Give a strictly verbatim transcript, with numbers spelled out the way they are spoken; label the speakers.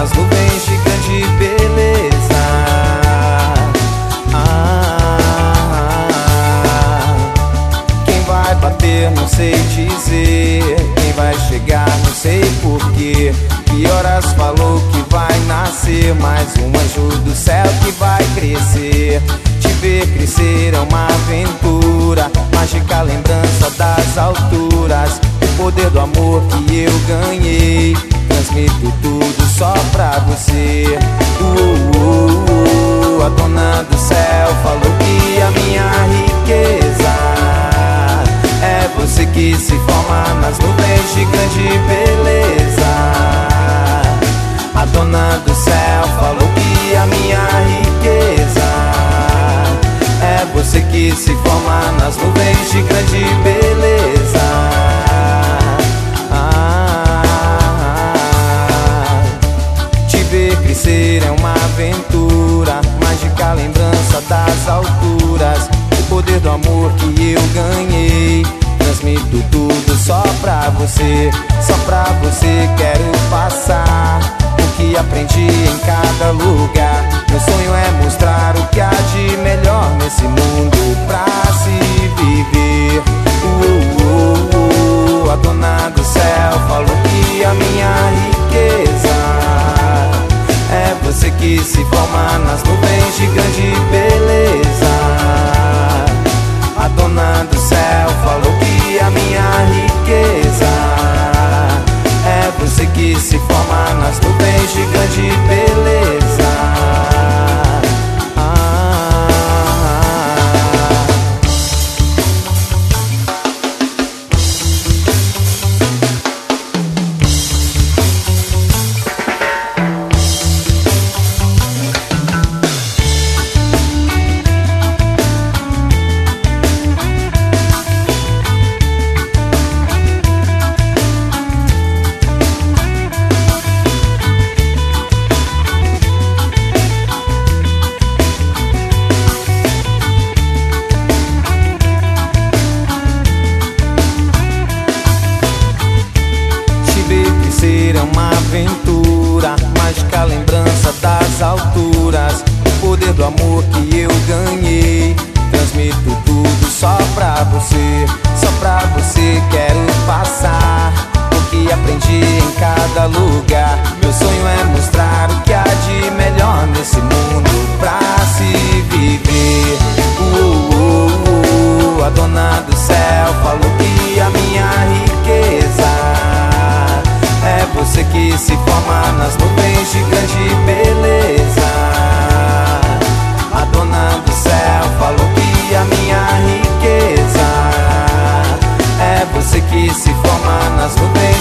Speaker 1: nas nuvens de grande beleza. ah, Quem vai bater não sei dizer, quem vai chegar não sei porquê. Que horas falou que vai nascer mais um anjo do céu que vai crescer. Te ver crescer é uma aventura, mágica lembrança das alturas. O poder do amor que eu ganhei, transmito tudo só pra você. uh, uh, uh, A dona do céu falou que a minha riqueza é você que se forma nas nuvens de grande beleza. A dona do céu falou que a minha riqueza é você que se forma nas nuvens de grande beleza. ah, Te ver crescer é uma aventura, mágica lembrança das alturas. O poder do amor que eu ganhei, transmito tudo só pra você. Só pra você quero passar o que aprendi em cada lugar. Meu sonho é mostrar o que há de melhor nesse mundo pra se viver. uh, uh, uh, A dona do céu falou que a minha riqueza é você que se forma nas nuvens de grande beleza. A dona do céu falou que a minha riqueza é você que se forma nas nuvens de grande beleza. É uma aventura, mágica lembrança das alturas. O poder do amor que eu ganhei, transmito tudo só pra você. Só pra você quero passar o que aprendi em cada lugar. Meu sonho é mostrar o que há de melhor nesse mundo pra se viver. uh, uh, uh, A dona do céu falou que a minha riqueza é você que se forma nas nuvens de grande beleza. A dona do céu falou que a minha riqueza é você que se forma nas nuvens